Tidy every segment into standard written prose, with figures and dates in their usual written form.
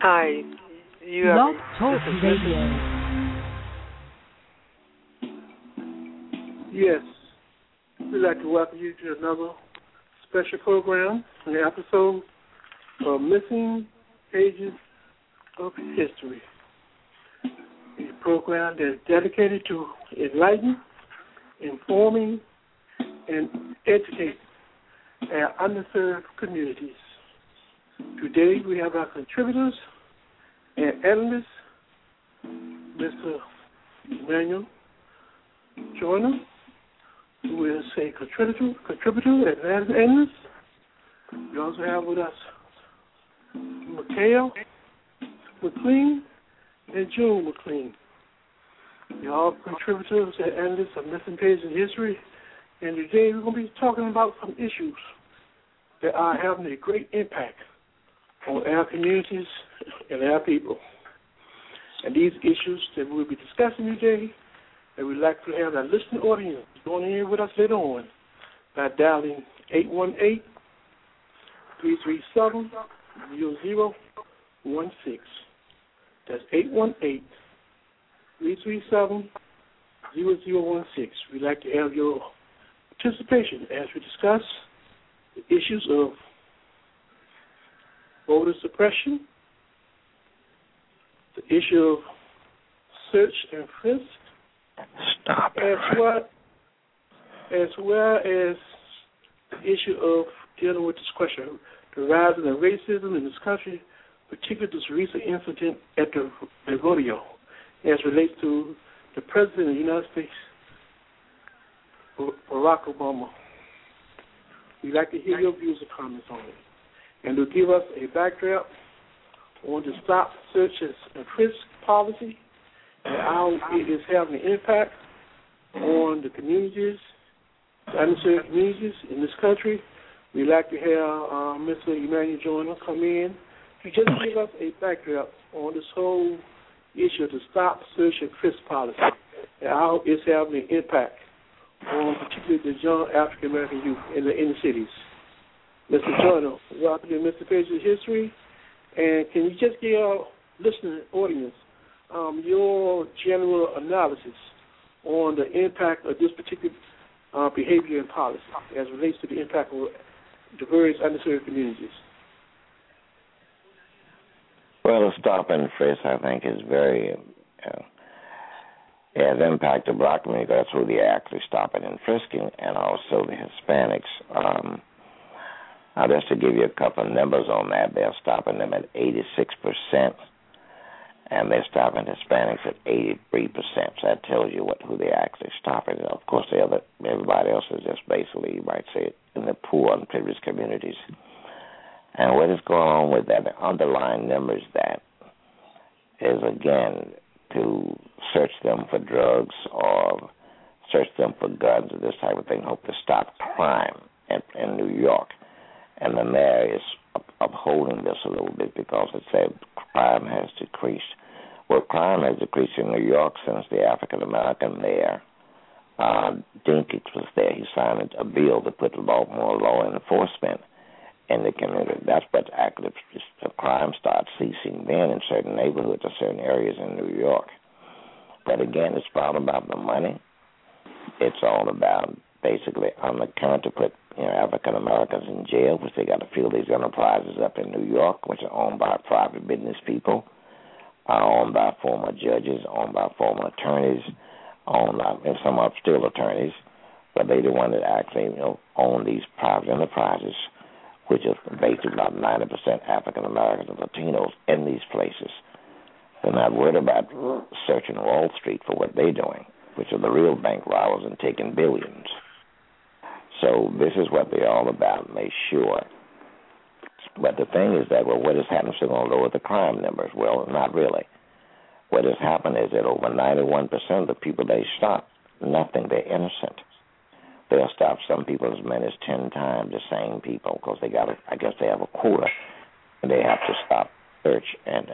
Hi, you have Blog Talk this is Radio. Yes, we'd like to welcome you to another special program, an episode of Missing Pages of History, a program that is dedicated to enlightening, informing, and educating our underserved communities. Today we have our contributors and analysts, Mr. Emmanuel Joyner, who is a contributor and analyst. We also have with us Mikhail McLean and June McLean. They're all contributors and analysts of Missing Pages in History. And today we're going to be talking about some issues that are having a great impact on our communities and our people. And these issues that we'll be discussing today, and we'd like to have our listening audience join in with us later on by dialing 818-337-0016. That's 818-337-0016. We'd like to have your participation as we discuss the issues of voter suppression, the issue of search and frisk, Stop it. as well as the issue of dealing with this question, the rise of racism in this country, particularly this recent incident at the rodeo, as relates to the President of the United States, Barack Obama. We'd like to hear your views and comments on it. And to give us a backdrop on the stop, search, and frisk policy and how it is having an impact on the communities, the underserved communities in this country, we'd like to have Mr. Emmanuel Joyner come in to just give us a backdrop on this whole issue of the stop, search, and frisk policy and how it's having an impact on particularly the young African American youth in the inner cities. Mr. Joyner, welcome to Mr. Pages of History. And can you just give our listening audience your general analysis on the impact of this particular behavior and policy as it relates to the impact of the various underserved communities? Well, the stop and frisk, I think, is very has impacted black community. That's who they actually stopping and frisking, and also the Hispanics. Just to give you a couple of numbers on that, they're stopping them at 86%, and they're stopping Hispanics at 83%. So that tells you who they actually stopping. And of course, everybody else is just basically, you might say, in the poor and privileged communities. And what is going on with that, the underlying numbers that is, again, to search them for drugs or search them for guns or this type of thing, hope to stop crime in New York. And the mayor is upholding this a little bit because it said crime has decreased. Well, crime has decreased in New York since the African-American mayor, Dinkins, was there. He signed a bill to put more law enforcement in the community. That's what actually the crime starts ceasing then in certain neighborhoods or certain areas in New York. But again, it's all about the money. It's all about basically on the current to put African Americans in jail, which they got to fill these enterprises up in New York, which are owned by private business people, owned by former judges, owned by former attorneys, owned by, and some are still attorneys, but they the one that actually own these private enterprises, which is basically about 90% African Americans and Latinos in these places. They're not worried about searching Wall Street for what they're doing, which are the real bank robbers and taking billions. So this is what they're all about, make sure. But the thing is that, what has happened is they're going to lower the crime numbers. Well, not really. What has happened is that over 91% of the people they stop, nothing, they're innocent. They'll stop some people as many as 10 times, the same people, because they I guess they have a quota, and they have to stop, search, and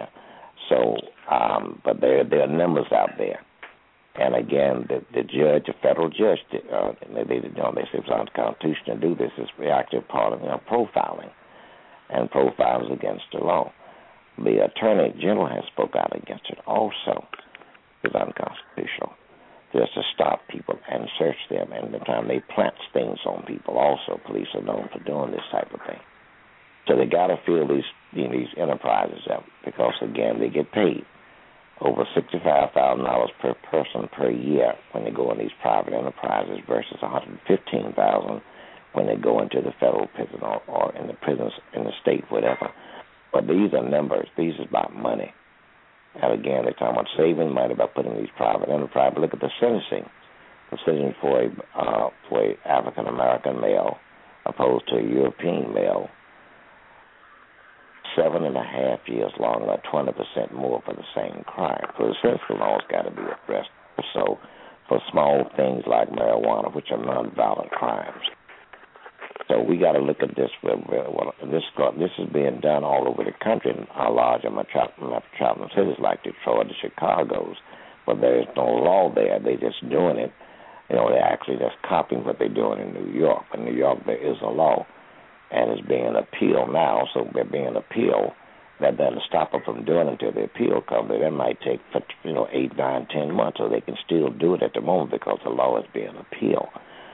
but there are numbers out there. And again, the judge, the federal judge, they say it's unconstitutional to do this. It's reactive part of profiling, and profiling is against the law. The Attorney General has spoke out against it also. It's unconstitutional just to stop people and search them, and the time they plant things on people also. Police are known for doing this type of thing. So they got to fill these enterprises up because, again, they get paid over $65,000 per person per year when they go in these private enterprises versus $115,000 when they go into the federal prison or in the prisons in the state, whatever. But these are numbers. These is about money. And again, they're talking about saving money by putting these private enterprises. Look at the sentencing. The sentencing for a African American male opposed to a European male, 7.5 years long, or 20% more for the same crime. So the sentencing laws got to be addressed. So for small things like marijuana, which are nonviolent crimes. So we got to look at this. This is being done all over the country in our larger metropolitan cities like Detroit and Chicago's, but there is no law there. They're just doing it. They're actually just copying what they're doing in New York. In New York, there is a law, and it's being appealed now. So they're being appealed. That doesn't stop them from doing it until the appeal comes. That might take 8, 9, 10 months, so they can still do it at the moment because the law is being appealed.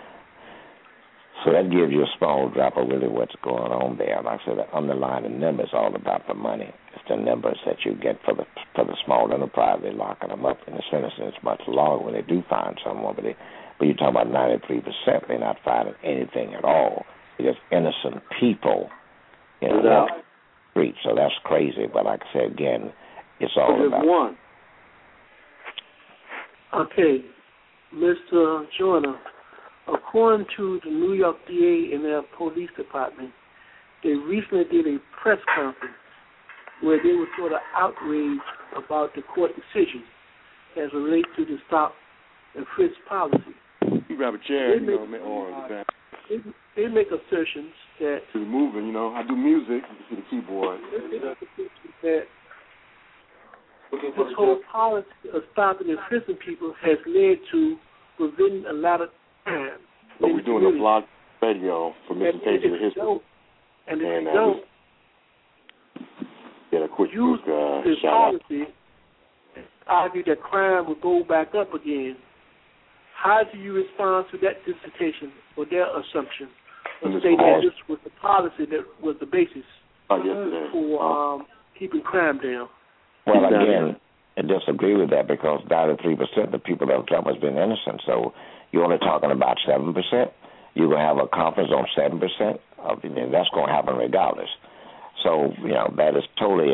So that gives you a small drop of really what's going on there. Like I said, the underlying number is all about the money. It's the numbers that you get for the small enterprise. They're locking them up, and the sentence is much longer when they do find someone. But you talk about 93%, they're not finding anything at all. They're just innocent people, streets. So that's crazy. But like I said again, it's all about one. Okay, Mr. Joyner. According to the New York DA and their police department, they recently did a press conference where they were sort of outraged about the court decision as it relates to the stop and frisk policy. You grab a chair, they make assertions that... It's moving, I do music. You can see the keyboard. They make assertions that this whole policy of stopping and frisking people has led to preventing a lot of crime. But we're doing a blog radio for Mr. Casey with history. And if you don't get a quick use this policy, argue that crime will go back up again. How do you respond to that dissertation or their assumption? Let's say that this was the policy that was the basis for keeping crime down. Well, again, I disagree with that because 93% of the people that have come has been innocent. So you're only talking about 7%. You're going to have a conference on 7%. And that's going to happen regardless. So, that is totally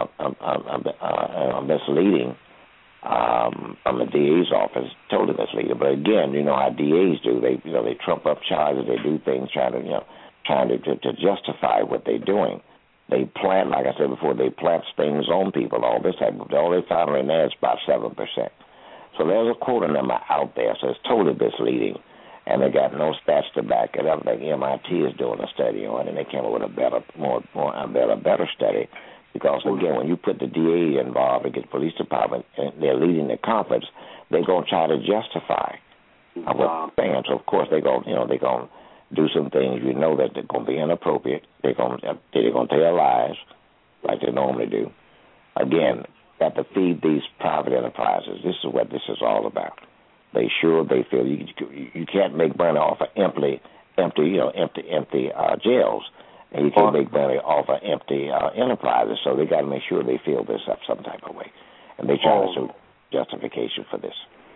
misleading from the DA's office. Totally misleading. But again, how DAs do. They trump up charges. They do things trying to justify what they're doing. They plant, like I said before, they plant things on people. All this type of, all they found in there is about 7%. So there's a quota number out there, so it's totally misleading, and they got no stats to back it up. Like MIT is doing a study on it, and they came up with a better study. Because again, when you put the DA involved against the police department, and they're leading the conference, they're gonna try to justify what they're saying. So of course they're gonna do some things that they're gonna be inappropriate. They're gonna tell lies like they normally do. Again, got to feed these private enterprises. This is what this is all about. They feel you can't make money off of empty jails, and you can't make money off of empty enterprises. So they got to make sure they fill this up some type of way, and they try to seek justification for this.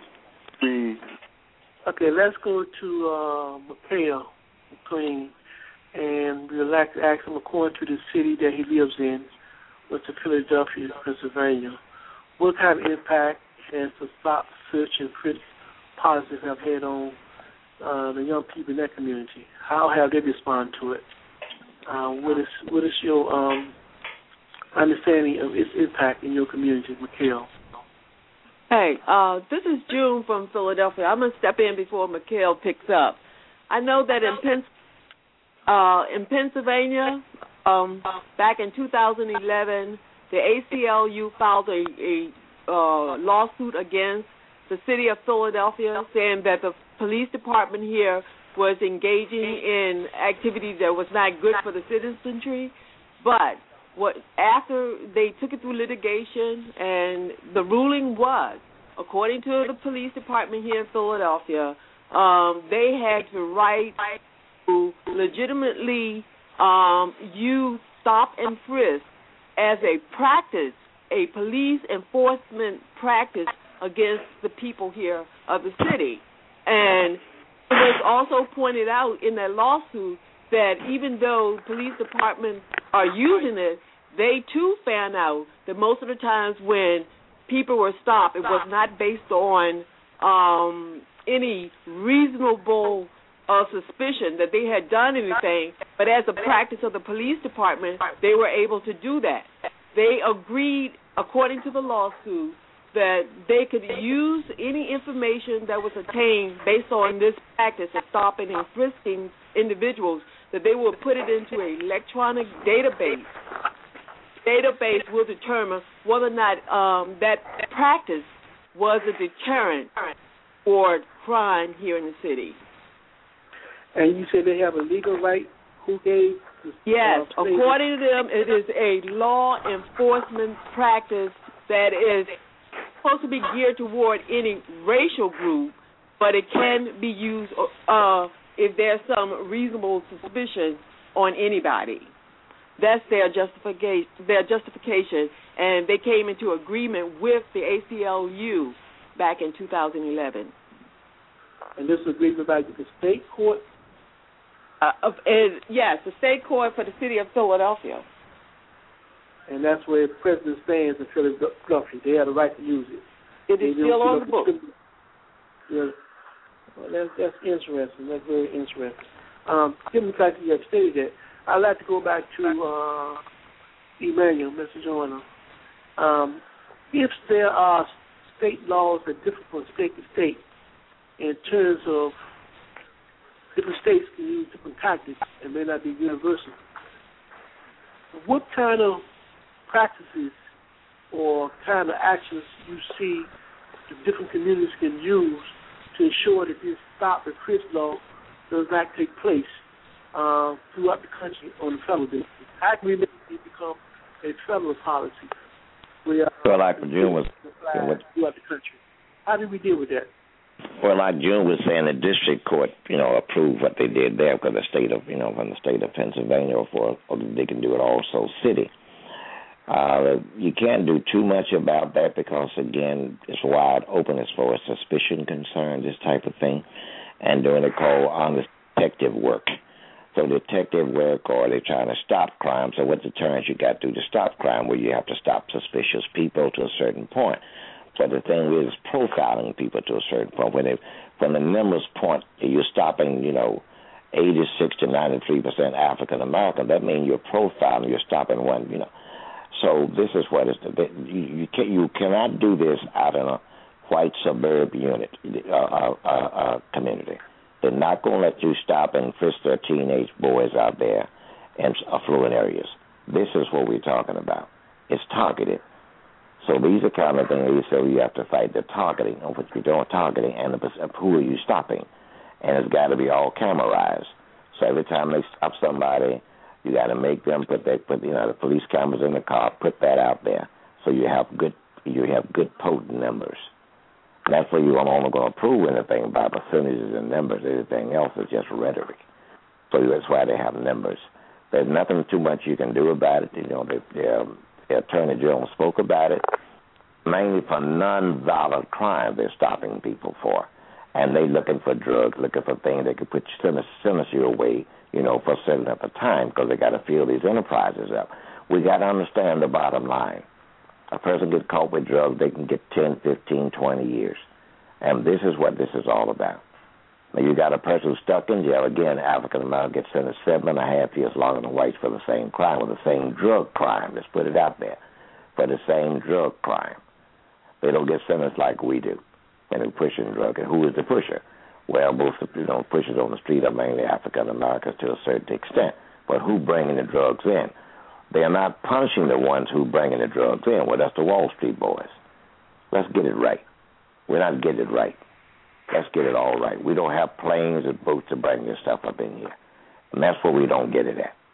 Okay, let's go to Mikhail McLean, and we'd like to ask him, according to the city that he lives in, which is Philadelphia, Pennsylvania, what kind of impact has the stop, search, and frisk policies have had on the young people in that community? How have they responded to it? What is your understanding of its impact in your community, Mikhail? Hey, this is June from Philadelphia. I'm going to step in before Mikhail picks up. I know that in Pennsylvania, back in 2011, the ACLU filed a lawsuit against the city of Philadelphia, saying that the police department here was engaging in activities that was not good for the citizenry. But after they took it through litigation, and the ruling was, according to the police department here in Philadelphia, they had the right to legitimately use stop and frisk as a practice, a police enforcement practice against the people here of the city. And it was also pointed out in that lawsuit that even though police departments are using it, they too found out that most of the times when people were stopped, it was not based on any reasonable suspicion that they had done anything, but as a practice of the police department, they were able to do that. They agreed, according to the lawsuit, that they could use any information that was obtained based on this practice of stopping and frisking individuals, that they will put it into an electronic database. Database will determine whether or not that practice was a deterrent for crime here in the city. And you say they have a legal right? Who gave this? Yes, according to them, it is a law enforcement practice that is supposed to be geared toward any racial group, but it can be used if there's some reasonable suspicion on anybody. That's their justification, and they came into agreement with the ACLU back in 2011. And this agreement by the state court? Yes, the state court for the city of Philadelphia. And that's where the president stands in Philadelphia. They have the right to use it. It is still on the book. Yeah. Well, that's interesting. That's very interesting. Given the fact that you have stated that, I'd like to go back to Emmanuel, Mr. Joyner. If there are state laws that differ from state to state in terms of different states can use different tactics and may not be universal, what kind of practices or kind of actions you see the different communities can use to ensure that this stop and frisk law does not take place throughout the country on the federal basis? How can we make it become a federal policy? Well, like June was throughout the country. How do we deal with that? Well, like June was saying, the district court, approved what they did there because the state of, from the state of Pennsylvania, or they can do it also city. You can't do too much about that because, again, it's wide open as far as suspicion concerned, this type of thing, and doing it called honest detective work. So detective work, or they're trying to stop crime. So what deterrence you got to do to stop crime? Well, you have to stop suspicious people to a certain point. But the thing is profiling people to a certain point. From the numbers point, you're stopping, 86 to 93% African American. That means you're profiling. You're stopping one, So this is what is you cannot do this out in a white suburb unit community. They're not going to let you stop and frisk their teenage boys out there in affluent areas. This is what we're talking about. It's targeted. So these are kind of things you have to fight the targeting of what you're doing, targeting, and who are you stopping. And it's got to be all camerized. So every time they stop somebody, you got to make them put the police cameras in the car, put that out there, so you have good potent numbers. And that's where you're only going to prove anything by percentages and numbers. Everything else is just rhetoric. So that's why they have numbers. There's nothing too much you can do about it. The Attorney General spoke about it, mainly for non-violent crime they're stopping people for. And they're looking for drugs, looking for things that could sentence you away, for setting up a time, because they got to fill these enterprises up. We got to understand the bottom line. A person gets caught with drugs, they can get 10, 15, 20 years. And this is what this is all about. Now, you got a person who's stuck in jail. Again, African-American gets sentenced 7.5 years longer than whites for the same crime, or the same drug crime. Let's put it out there. For the same drug crime. They don't get sentenced like we do. And they're pushing drug. And who is the pusher? Well, most of the pushers on the street are mainly African-Americans to a certain extent. But who bringing the drugs in? They are not punishing the ones who bringing the drugs in. Well, that's the Wall Street boys. Let's get it right. We're not getting it right. Let's get it all right. We don't have planes and boats to bring this stuff up in here. And that's where we don't get it at.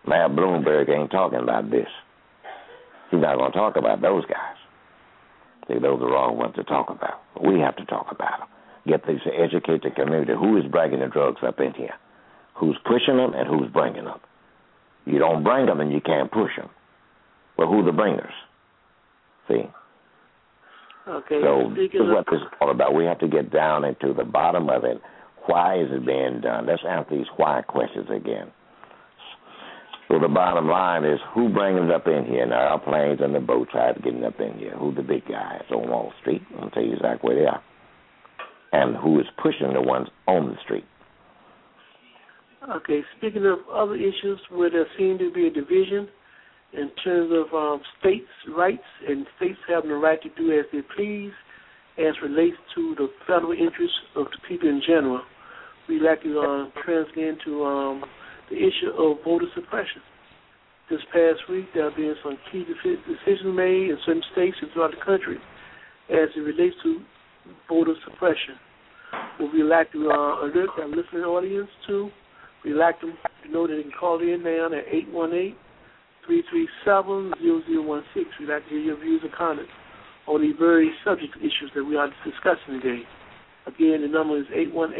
Mayor Bloomberg ain't talking about this. He's not going to talk about those guys. See, those are the wrong ones to talk about. We have to talk about them. Get these to educate the community. Who is bringing the drugs up in here? Who's pushing them and who's bringing them? You don't bring them and you can't push them. Well, who are the bringers? See? Okay. So this is what this is all about. We have to get down into the bottom of it. Why is it being done? Let's answer these why questions again. So the bottom line is, who bringing it up in here? Now, our planes and the boats are getting up in here. Who the big guys on Wall Street? I'll tell you exactly where they are. And who is pushing the ones on the street. Okay, speaking of other issues where there seems to be a division in terms of states' rights and states having the right to do as they please as relates to the federal interests of the people in general, we'd like to translate into the issue of voter suppression. This past week, there have been some key decisions made in certain states and throughout the country as it relates to voter suppression. What we'd like to alert our listening audience to, we'd like them to know that they can call in now at 818-337-0016. We'd like to hear your views and comments on the very subject issues that we are discussing today. Again, the number is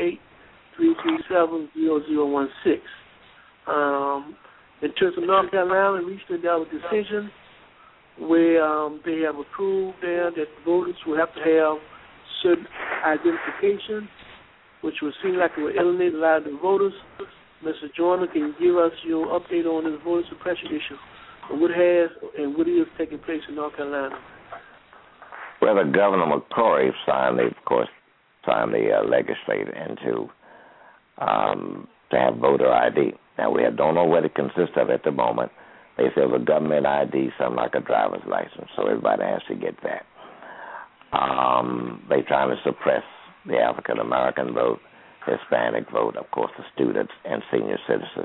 818-337-0016. In terms of North Carolina, recently there was a decision where they have approved there that voters will have to have certain identification, which would seem like it would alienate a lot of the voters. Mr. Joyner, can you give us your update on this voter suppression issue, and what has and what is taking place in North Carolina? Well, the Governor McCrory signed the legislature into to have voter ID. Now, we don't know what it consists of at the moment. They say it's a government ID, something like a driver's license, so everybody has to get that. They're trying to suppress the African-American vote, Hispanic vote, of course, the students and senior citizens.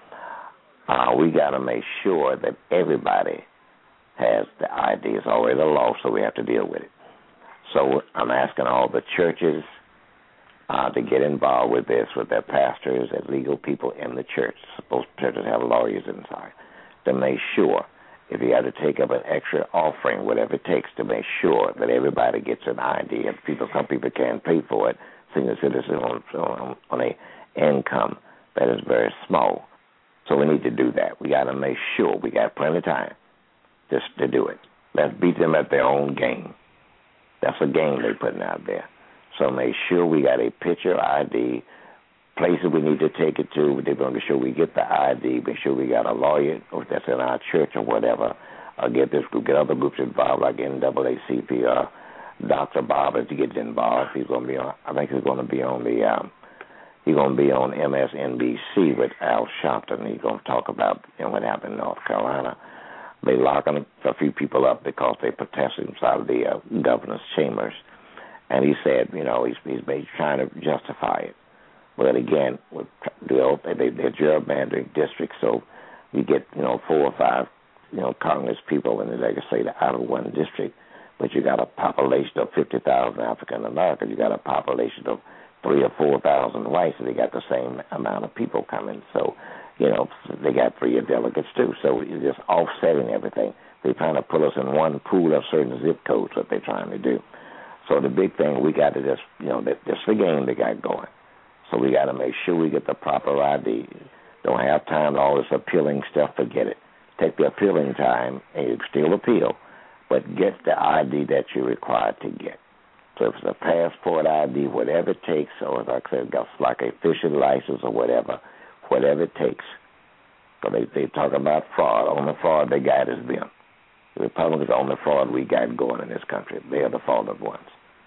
We got to make sure that everybody has the ID. It's already a law, so we have to deal with it. So I'm asking all the churches to get involved with this, with their pastors and legal people in the church. Suppose churches have lawyers inside, to make sure if you got to take up an extra offering, whatever it takes, to make sure that everybody gets an ID. And some people can't pay for it, senior citizens on a income that is very small. So we need to do that. We got to make sure we got plenty of time just to do it. Let's beat them at their own game. That's a game they're putting out there. So make sure we got a picture ID, places we need to take it to. They're going to make sure we get the ID, make sure we got a lawyer or that's in our church or whatever. Get this group, get other groups involved like NAACP or Dr. Bob to get involved. He's going to be on. I think he's going to be on he's going to be on MSNBC with Al Sharpton. He's going to talk about what happened in North Carolina. They locking a few people up because they protested inside of the governor's chambers. And he said, he's trying to justify it. But again, they're gerrymandering districts, so you get 4 or 5 Congress people in the legislature out of one district, but you got a population of 50,000 African Americans. You got a population of 3,000 or 4,000 whites, and they got the same amount of people coming. So they got 3 delegates too. So it's just offsetting everything. They're trying to put us in one pool of certain zip codes. What they're trying to do. So the big thing, we got to just, that's the game they got going. So we got to make sure we get the proper ID. Don't have time to all this appealing stuff, forget it. Take the appealing time, and you still appeal, but get the ID that you're required to get. So if it's a passport ID, whatever it takes, or like I said, like a fishing license or whatever it takes. So they talk about fraud. On the fraud, they got us been. The Republicans on the fraud we got going in this country. They are the faulted ones.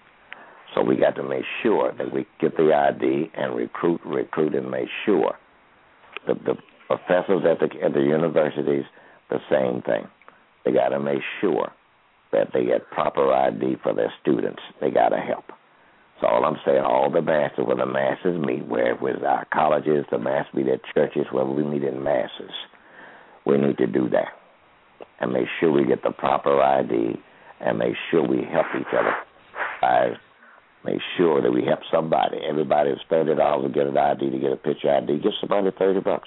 So we got to make sure that we get the ID and recruit, and make sure the professors at the universities, the same thing. They got to make sure that they get proper ID for their students. They got to help. So all I'm saying, all the masses, where the masses meet, where it was our colleges, the mass meet at churches, where we meet in masses, we need to do that and make sure we get the proper ID and make sure we help each other. Make sure that we help somebody. Everybody is $30 to get an ID, to get a picture ID. Give somebody $30.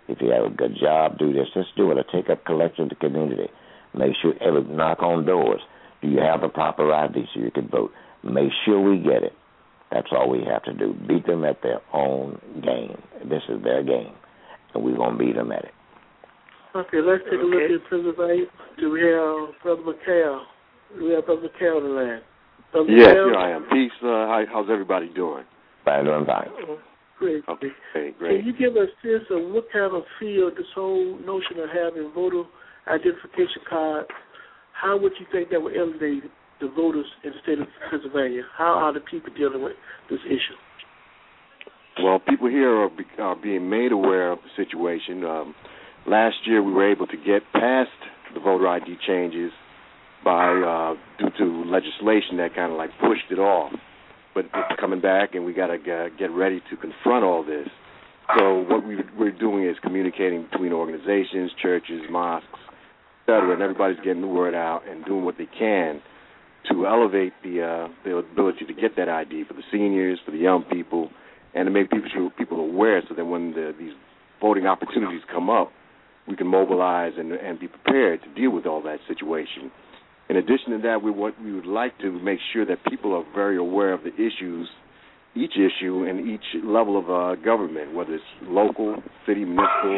If you have a good job, do this. Just do it. Or take up collection of the community. Make sure knock on doors. Do you have the proper ID so you can vote? Make sure we get it. That's all we have to do. Beat them at their own game. This is their game, and we're going to beat them at it. Okay, let's take a look at Pennsylvania. Do we have Brother McHale? Do we have Brother McHale on the line? Yes, here I am. Peace. How's everybody doing? Fine, doing fine. Great. Okay, great. Can you give us a sense of what kind of field this whole notion of having voter identification cards, how would you think that would elevate the voters in the state of Pennsylvania? How are the people dealing with this issue? Well, people here are being made aware of the situation. Last year we were able to get past the voter ID changes by due to legislation that kind of like pushed it off. But it's coming back, and we got to get ready to confront all this. So what we're doing is communicating between organizations, churches, mosques, et cetera, and everybody's getting the word out and doing what they can to elevate the ability to get that ID for the seniors, for the young people, and to make people aware so that when these voting opportunities come up, we can mobilize and be prepared to deal with all that situation. In addition to that, we would like to make sure that people are very aware of the issues, each issue and each level of government, whether it's local, city, municipal.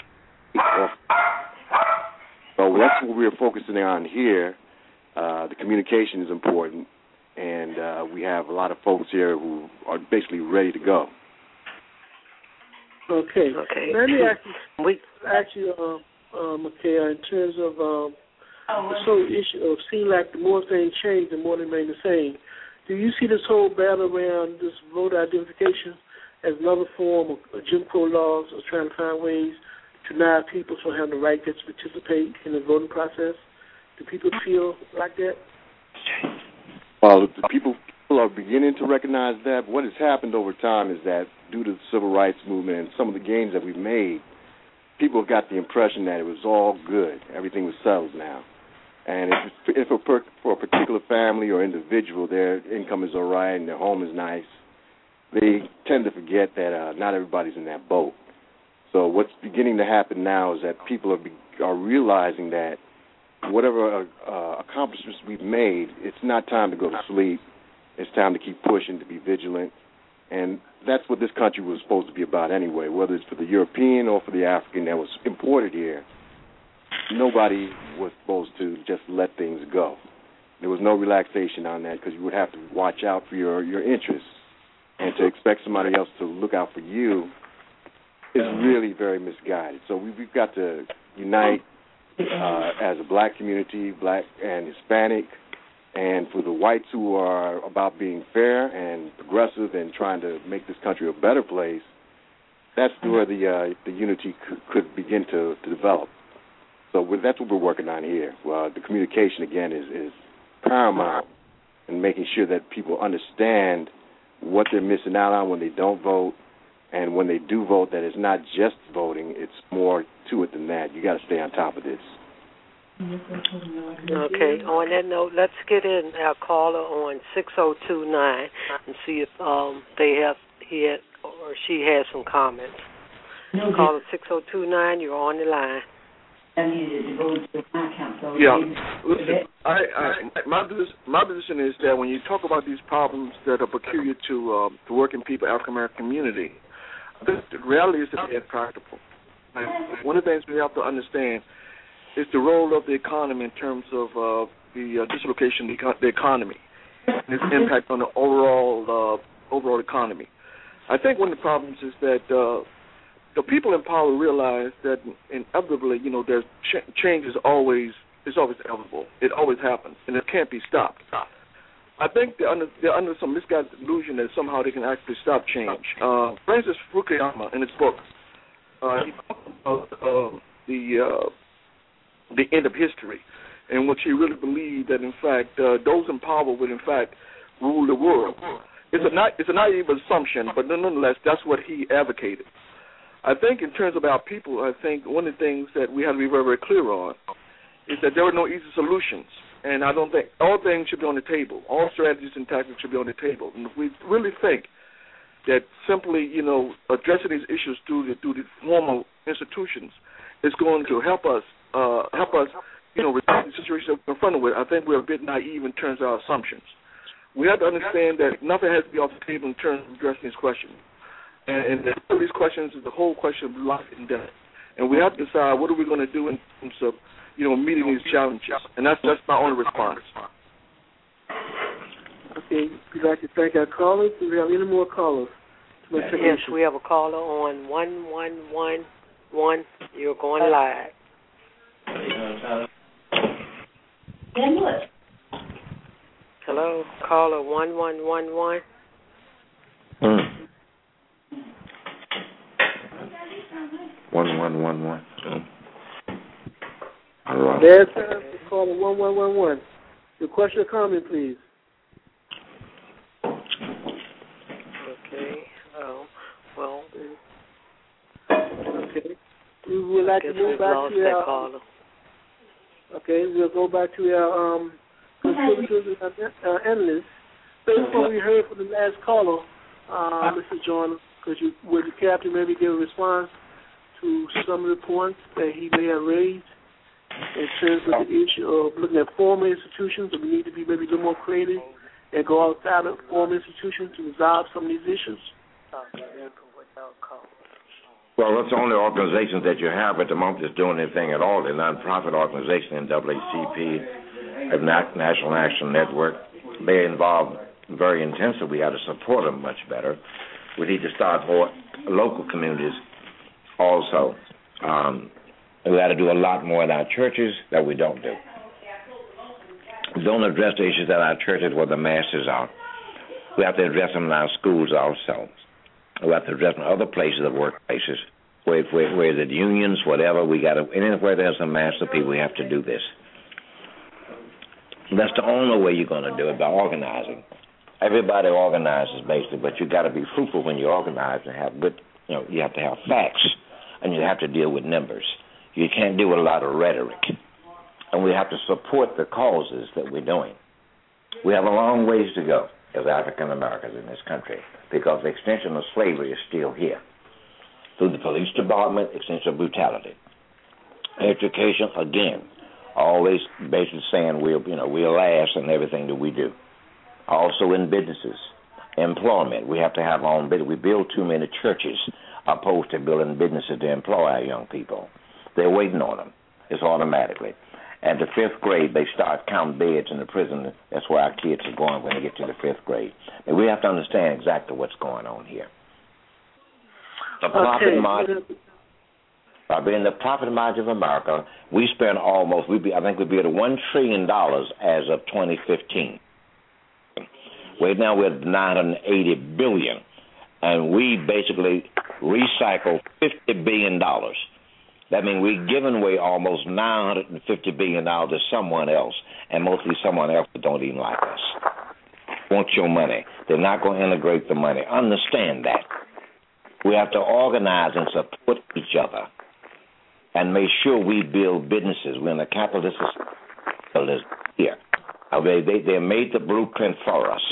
So that's what we're focusing on here. The communication is important, and we have a lot of folks here who are basically ready to go. Okay. Let me ask you, Makaya, in terms of the whole issue of seeing like the more things change, the more they remain the same. Do you see this whole battle around this voter identification as another form of Jim Crow laws or trying to find ways to deny people from having the right to participate in the voting process? Do people feel like that? Well, the people are beginning to recognize that. What has happened over time is that due to the civil rights movement and some of the gains that we've made, people have got the impression that it was all good. Everything was settled now. And if for a particular family or individual, their income is all right and their home is nice, they tend to forget that not everybody's in that boat. So what's beginning to happen now is that people are realizing that whatever accomplishments we've made, it's not time to go to sleep. It's time to keep pushing, to be vigilant. And that's what this country was supposed to be about anyway, whether it's for the European or for the African that was imported here. Nobody was supposed to just let things go. There was no relaxation on that because you would have to watch out for your interests. And to expect somebody else to look out for you is really very misguided. So we've got to unite as a black community, black and Hispanic, and for the whites who are about being fair and progressive and trying to make this country a better place. That's where the unity could begin to develop. So that's what we're working on here. The communication, again, is paramount in making sure that people understand what they're missing out on when they don't vote, and when they do vote, that it's not just voting, it's more to it than that. You got to stay on top of this. Okay, on that note, let's get in our caller on 6029 and see if he or she has some comments. Caller 6029, you're on the line. Yeah, listen, my position is that when you talk about these problems that are peculiar to working people, African American community, the reality is that they're practical. One of the things we have to understand is the role of the economy in terms of the dislocation of the economy and its impact on the overall economy. I think one of the problems is that the people in power realize that inevitably, there's change is always inevitable. It always happens, and it can't be stopped. I think they're under some misguided illusion that somehow they can actually stop change. Francis Fukuyama, in his book, he talks about the end of history, in which he really believed that, in fact, those in power would, in fact, rule the world. It's a naive assumption, but nonetheless, that's what he advocated. I think in terms of our people, I think one of the things that we have to be very, very clear on is that there are no easy solutions. And I don't think all things should be on the table. All strategies and tactics should be on the table. And if we really think that simply, addressing these issues through the formal institutions is going to help us, resolve the situation that we're confronted with. I think we're a bit naive in terms of our assumptions. We have to understand that nothing has to be off the table in terms of addressing these questions. And these questions is the whole question of life and death. And we have to decide what are we going to do in terms of, meeting these challenges. And that's my only response. Okay, we'd like to thank our callers. Do we have any more callers? Yes, we have a caller on 1111. You're going live. Hello, caller 1111. 1111. Last time, caller 1111. Your question or comment, please. Okay. Well. Okay. We would like to move back to our caller. Okay, we'll go back to our contributors and analysts. Based on what we heard from the last caller, Mr. Joyner, would the captain maybe give a response to some of the points that he may have raised in terms of the issue of looking at formal institutions, that we need to be maybe a little more creative and go outside of formal institutions to resolve some of these issues? Well, that's the only organizations that you have at the moment that's doing anything at all. The nonprofit organization, NAACP, and National Action Network, they're involved very intensely. We have to support them much better. We need to start more local communities also. We got to do a lot more in our churches that we don't do. We don't address the issues at our churches where the masses are. We have to address them in our schools also. We have to address them in other places, the workplaces, where the unions, whatever. We got to, anywhere there's a mass of people, we have to do this. That's the only way you're going to do it, by organizing. Everybody organizes basically, but you got to be fruitful when you organize and have good. You have to have facts, and you have to deal with numbers. You can't do a lot of rhetoric, and we have to support the causes that we're doing. We have a long ways to go as African Americans in this country, because the extension of slavery is still here. Through the police department, extension of brutality. Education, again, always basically saying we're last in everything that we do. Also in businesses, employment, we have to have our own business. We build too many churches opposed to building businesses to employ our young people. They're waiting on them. It's automatically. And the 5th grade, they start counting beds in the prison. That's where our kids are going when they get to the 5th grade. And we have to understand exactly what's going on here. The profit margin. By being the profit margin of America, we spend almost, I think we'd be at $1 trillion as of 2015. Right now we're at $980 billion, and we basically recycle $50 billion. That means we're giving away almost $950 billion to someone else, and mostly someone else that don't even like us. Want your money. They're not going to integrate the money. Understand that. We have to organize and support each other and make sure we build businesses. We're in a capitalist society here. They made the blueprint for us.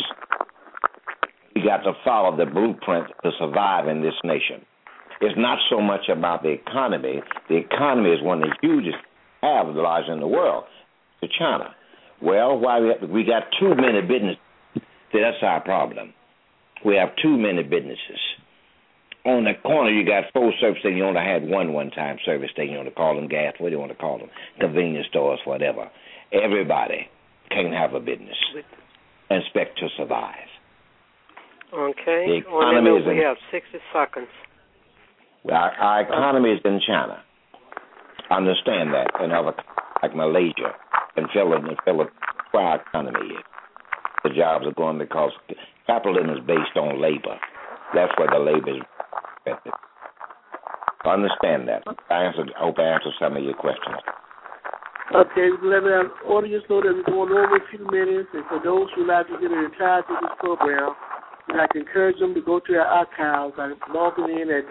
We got to follow the blueprint to survive in this nation. It's not so much about the economy. The economy is one of the hugest large in the world, to China. Well, why we got too many businesses. See, that's our problem. We have too many businesses. On the corner, you got 4 service stations. You only had one-time service station. You want to call them gas, what do you want to call them? Convenience stores, whatever. Everybody can have a business and expect to survive. Okay. The economy we have 60 seconds. Our economy is in China. Understand that. In other like Malaysia and Philippines, where our economy is. The jobs are going because capitalism is based on labor. That's where the labor is. Understand that. I hope I answered some of your questions. Okay, let our audience know that we're going over a few minutes, and for those who like to get an entirety of this program, we'd like to encourage them to go to our archives by logging in at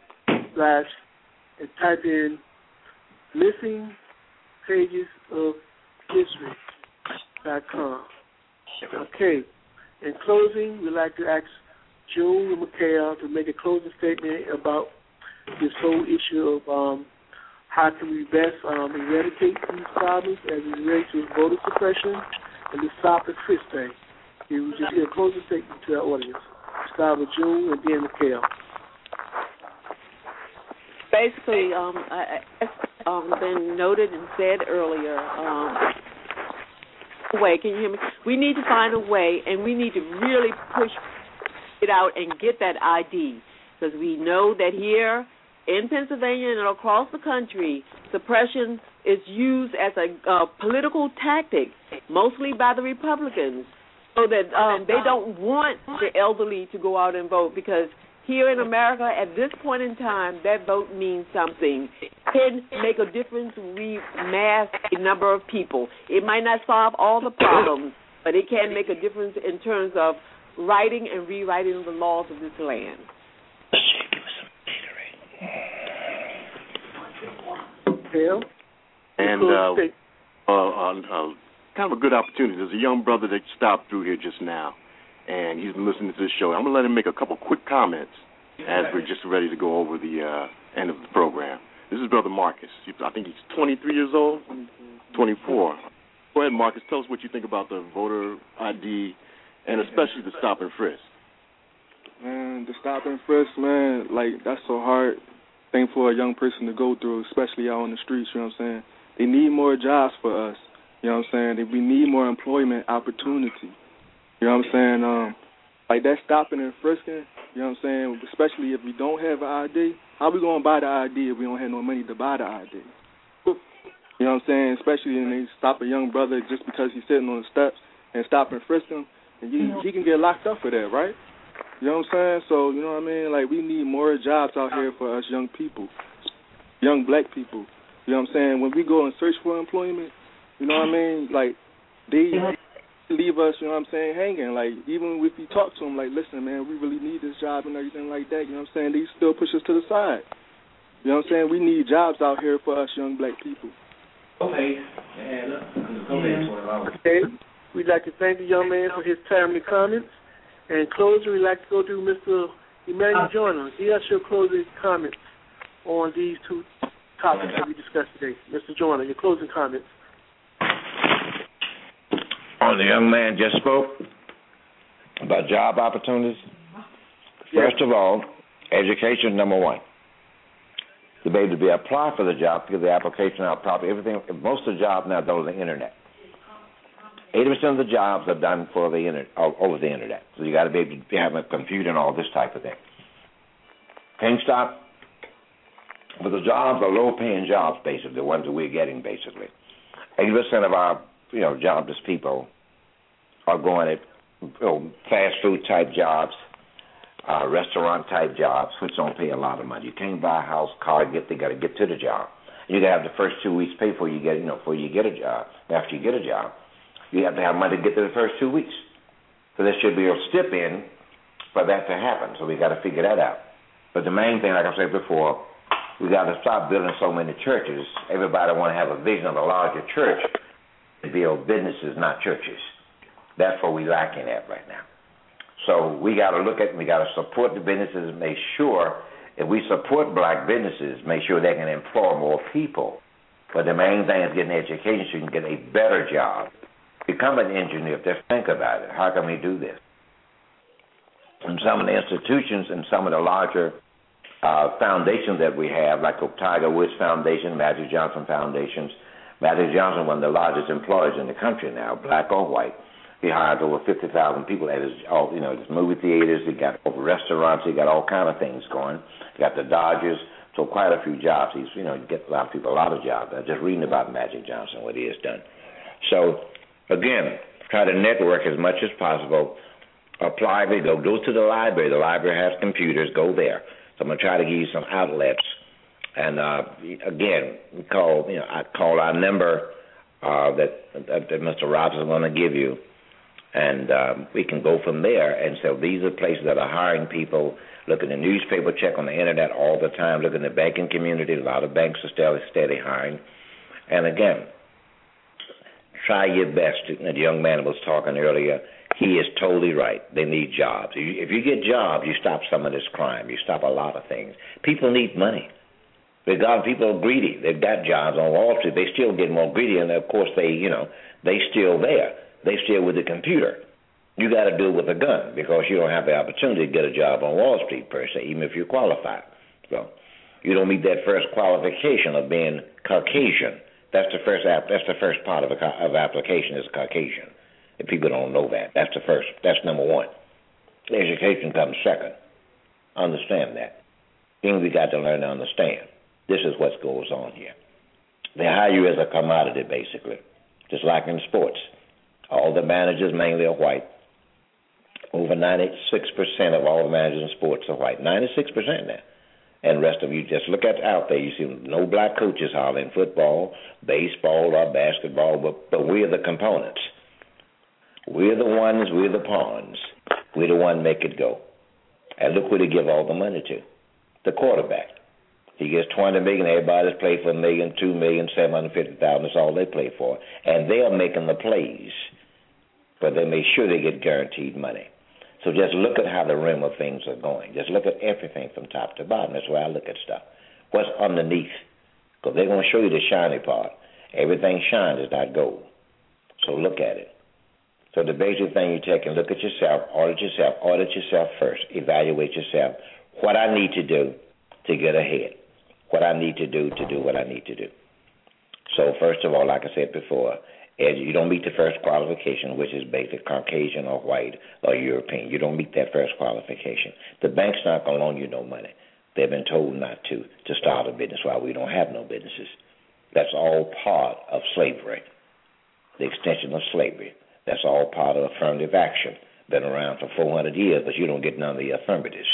www.http/ and type in missing pages of history.com. Okay. In closing, we'd like to ask June and Mikhail to make a closing statement about this whole issue of how can we best eradicate these problems as it relates to voter suppression and the stop and frisk thing. We will just hear a closing statement to our audience. Start with June and then Mikhail. Basically, it's been noted and said earlier, can you hear me? We need to find a way, and we need to really push it out and get that ID, because we know that here in Pennsylvania and across the country, suppression is used as a political tactic, mostly by the Republicans, so that they don't want the elderly to go out and vote, because here in America, at this point in time, that vote means something. It can make a difference when we mass a number of people. It might not solve all the problems, but it can make a difference in terms of writing and rewriting the laws of this land. Phil? And kind of a good opportunity. There's a young brother that stopped through here just now, and he's been listening to this show. I'm going to let him make a couple quick comments as we're just ready to go over the end of the program. This is Brother Marcus. I think he's 23 years old, 24. Go ahead, Marcus. Tell us what you think about the voter ID and especially the stop and frisk. Man, the stop and frisk, man, like, that's so hard thing for a young person to go through, especially out on the streets, you know what I'm saying? They need more jobs for us, you know what I'm saying? We need more employment opportunity, you know what I'm saying? Like that stopping and frisking, you know what I'm saying, especially if we don't have an ID, how we going to buy the ID if we don't have no money to buy the ID? You know what I'm saying? Especially when they stop a young brother just because he's sitting on the steps and stop and frisk him, and he can get locked up for that, right? You know what I'm saying? So, you know what I mean? Like, we need more jobs out here for us young people, young black people. You know what I'm saying? When we go and search for employment, you know what I mean? Like, they leave us, you know what I'm saying, hanging. Like, even if we talk to them, like, listen, man, we really need this job and everything like that, you know what I'm saying? They still push us to the side. You know what I'm saying? We need jobs out here for us young black people. Okay. We'd like to thank the young man for his timely comments. And closing, we'd like to go to Mr. Emmanuel Joyner. Give us your closing comments on these two topics that we discussed today. Mr. Joyner, your closing comments. The young man just spoke about job opportunities. Yes. First of all, education, number one. To be able to apply for the job, to get the application out properly, everything. Most of the jobs now go to the internet. 80% of the jobs are done for the internet, over the internet. So you got to be able to have a computer and all this type of thing. Can't stop. But the jobs are low-paying jobs, basically, the ones that we're getting, basically. 80% of our, jobless people are going at, fast food type jobs, restaurant type jobs, which don't pay a lot of money. You can't buy a house, car, they got to get to the job. You got to have the first 2 weeks paid before you get, before you get a job. After you get a job, you have to have money to get to the first 2 weeks. So there should be a stip-in for that to happen. So we got to figure that out. But the main thing, like I said before, we got to stop building so many churches. Everybody want to have a vision of a larger church to build businesses, not churches. That's what we lacking at right now. So we got to look at, we got to support the businesses and make sure if we support black businesses, make sure they can employ more people. But the main thing is getting education so you can get a better job. Become an engineer. Just think about it. How can we do this? And some of the institutions and some of the larger foundations that we have, like the Tiger Woods Foundation, Magic Johnson Foundations. Magic Johnson, one of the largest employers in the country now, black or white. He hires over 50,000 people at his movie theaters. He got over restaurants. He got all kind of things going. He got the Dodgers. So quite a few jobs. He's, get a lot of people a lot of jobs. I'm just reading about Magic Johnson, what he has done. So, again, try to network as much as possible. Apply, go to the library. The library has computers. Go there. So I'm going to try to give you some outlets. And, again, I call our number that Mr. Robinson is going to give you. And we can go from there. And so these are places that are hiring people. Look in the newspaper, check on the internet all the time. Look in the banking community. A lot of banks are steady hiring. And, again, try your best. The young man was talking earlier. He is totally right. They need jobs. If you get jobs, you stop some of this crime. You stop a lot of things. People need money. People are greedy. They've got jobs on Wall Street. They still get more greedy, and of course they still there. They still with the computer. You got to do it with a gun because you don't have the opportunity to get a job on Wall Street per se, even if you're qualified. So you don't meet that first qualification of being Caucasian. That's the first part of application is Caucasian. If people don't know that, that's the first. That's number one. Education comes second. Understand that. Thing we got to learn to understand. This is what goes on here. They hire you as a commodity, basically, just like in sports. All the managers mainly are white. Over 96% of all the managers in sports are white. 96% now. And the rest of you just look out there. You see no black coaches hardly in football, baseball, or basketball, but we're the components. We're the ones, we're the pawns. We're the one make it go. And look where they give all the money to. The quarterback. He gets $20 million. Everybody's played for $1 million, $2 million, $750,000. That's all they play for. And they're making the plays, but they make sure they get guaranteed money. So just look at how the rim of things are going. Just look at everything from top to bottom. That's where I look at stuff. What's underneath? Because they're going to show you the shiny part. Everything shines is not gold. So look at it. So the basic thing you take and look at yourself, audit yourself first, evaluate yourself. What I need to do to get ahead. What I need to do what I need to do. So first of all, like I said before, you don't meet the first qualification, which is basic Caucasian or white or European. You don't meet that first qualification. The bank's not going to loan you no money. They've been told not to start a business while we don't have no businesses. That's all part of slavery, the extension of slavery. That's all part of affirmative action. Been around for 400 years, but you don't get none of the affirmatives.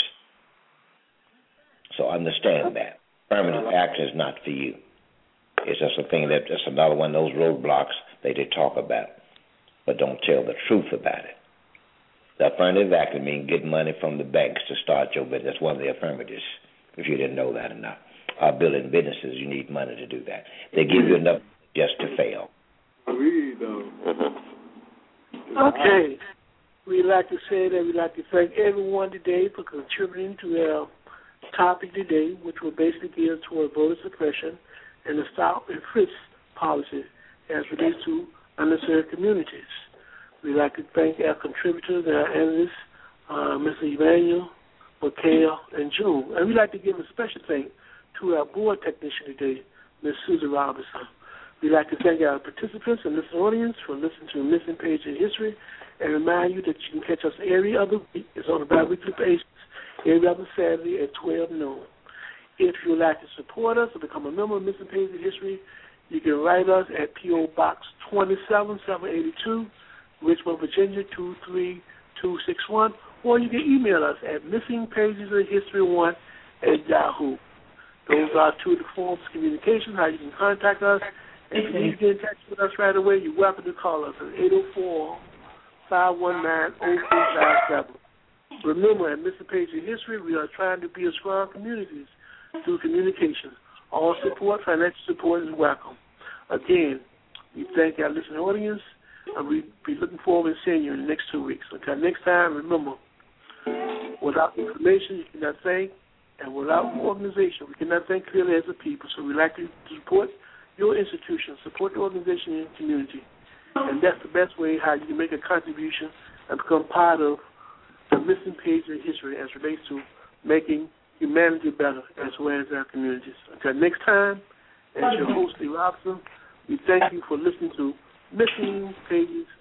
So understand that. Affirmative action is not for you. It's just a thing that's another one of those roadblocks that they talk about, but don't tell the truth about it. The affirmative action means getting money from the banks to start your business. That's one of the affirmatives, if you didn't know that or not. Building businesses, you need money to do that. They give you enough just to fail. Okay. We'd like to say that we'd like to thank everyone today for contributing to our topic today, which will basically geared toward voter suppression and the stop and frisk policy as relates to underserved communities. We'd like to thank our contributors and our analysts, Mr. Emmanuel, Mikhail, and June. And we'd like to give a special thanks to our board technician today, Ms. Susan Robinson. We'd like to thank our participants and listening audience for listening to Missing Page in History and remind you that you can catch us every other week. It's on a bi-weekly basis, every other Saturday at 12 noon. If you would like to support us or become a member of Missing Page in History, you can write us at P.O. Box 27782, Richmond, Virginia 23261, or you can email us at missingpagesofhistory1@yahoo. Those are two of the forms of communication, how you can contact us. And if you need to get in touch with us right away, you're welcome to call us at 804-519-0357. Remember, at Mr. Page in History, we are trying to be a strong community through communication. All support, financial support is welcome. Again, we thank our listening audience, and we'll be looking forward to seeing you in the next 2 weeks. Until next time, remember, without information, you cannot think, and without organization, we cannot think clearly as a people. So we'd like to support your institution, support the organization in the community. And that's the best way how you can make a contribution and become part of the Missing Page in History as relates to making humanity better as well as our communities. Until next time, as your host, Lee Robinson, we thank you for listening to Missing Pages